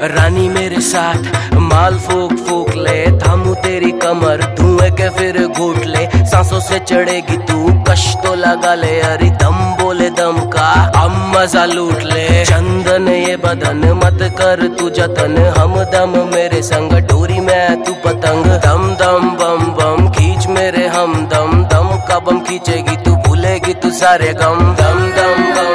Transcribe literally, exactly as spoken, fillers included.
रानी मेरे साथ माल फूक फूक ले, थामू तेरी कमर धुएं के फिर घूट ले, सांसों से चढ़ेगी तू कश तो लगा ले, अरे दम बोले दम का हम मजा लूट ले। चंदन ये बदन मत कर तू जतन, हम दम मेरे संग डोरी में तू पतंग, दम दम बम बम खींच मेरे हम दम, दम का बम खींचेगी तू भूलेगी तू सारे गम, दम दम बम